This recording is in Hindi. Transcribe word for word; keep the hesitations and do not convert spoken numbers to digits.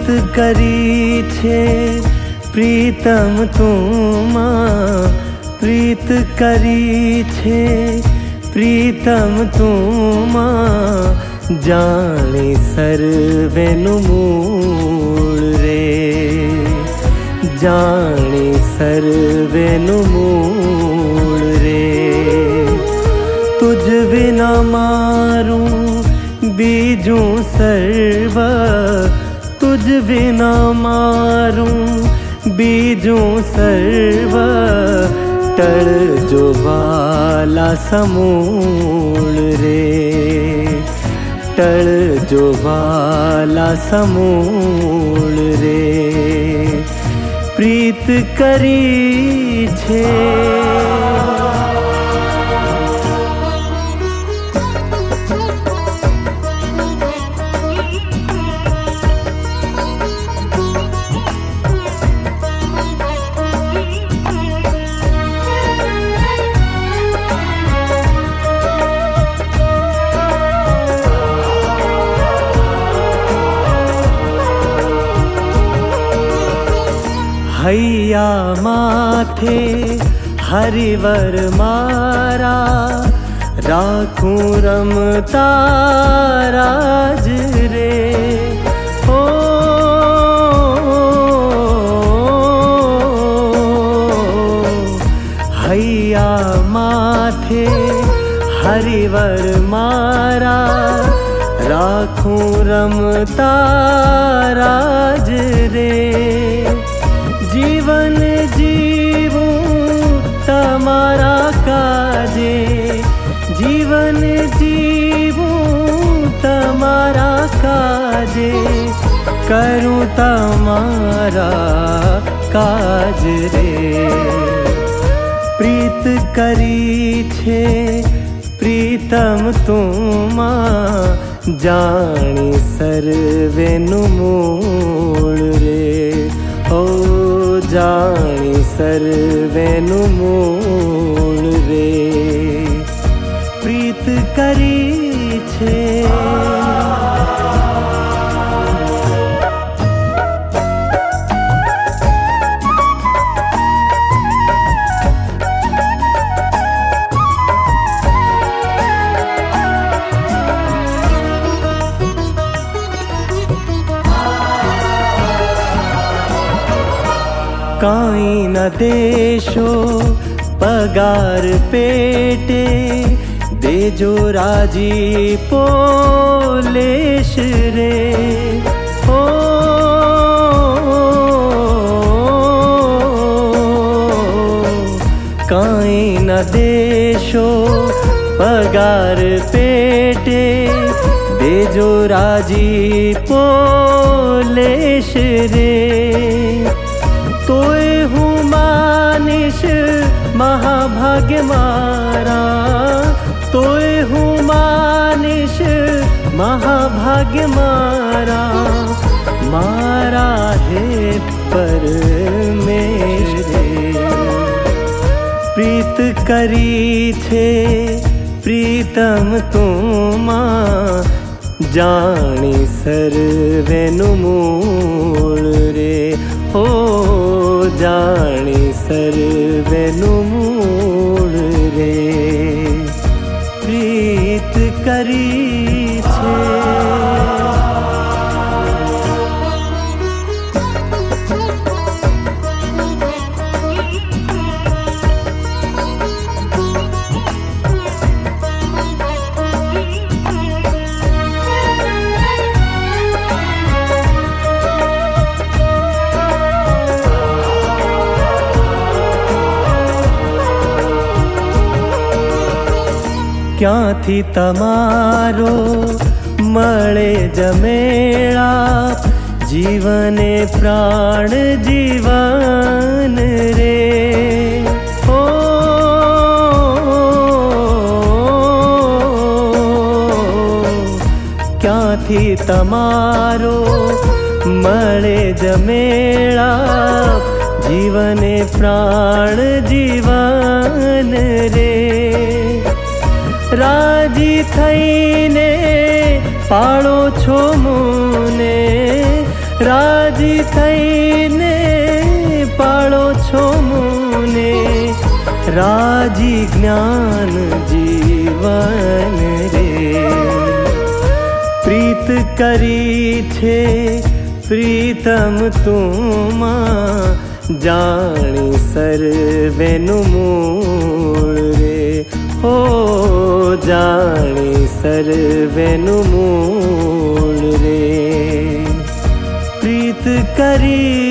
करी छे प्रीतम तुमा, प्रीत करी छे प्रीतम तुमा, जाने सर्वेनु मूल रे, जाने सर्वेनु मूल रे। तुझ बिना मारूं बीजूं सर्व, तुझ बिना मारूं बीजूं सर्व, टल जो वाला समूल रे, टल जो वाला समूल रे। प्रीत करी छे हैया माथे हरिवर मारा, राखूं रमता राज रे। ओ हैया माथे हरिवर मारा, राखूं रमता राज रे। जीवन जीवूं तमारा काजे, जीवन जीवूं तमारा काजे, करूं तमारा काज रे। प्रीत करी छे प्रीतम तुमा, जानी सर्वेनु मूल रे। ओ जानी सर्वेनु मूल रे, प्रीत करी छे। काई न देशो पगार पेटे, देजो राजी पोलेश रे। ओ काई न देशो पगार पेटे, देजो राजी पोलेश रे। तोय हूँ मानिश महाभाग्य मारा, तोय हूँ मानिश महाभाग्य मारा, मारा है परमेश रे। प्रीत करी छे प्रीतम तुमा, जानी सर्वेनु मूल रे। हो जानी सर्वेनु मूल रे, प्रीत करी छे। क्यांथी तमारो मळे जमेळा, जीवने प्राण जीवन रे। ओ क्यांथी तमारो मळे जमेळा, जीवने प्राण जीवन रे। राजी थईने पाळो छो मुने, राजी थईने पाळो छो मुने राजी ज्ञान जीवन रे। प्रीत करी छे प्रीतम तुमा जानी सर्वेनु मूल रे। हो जानी सर्वेनु मूल रे। प्रीत करी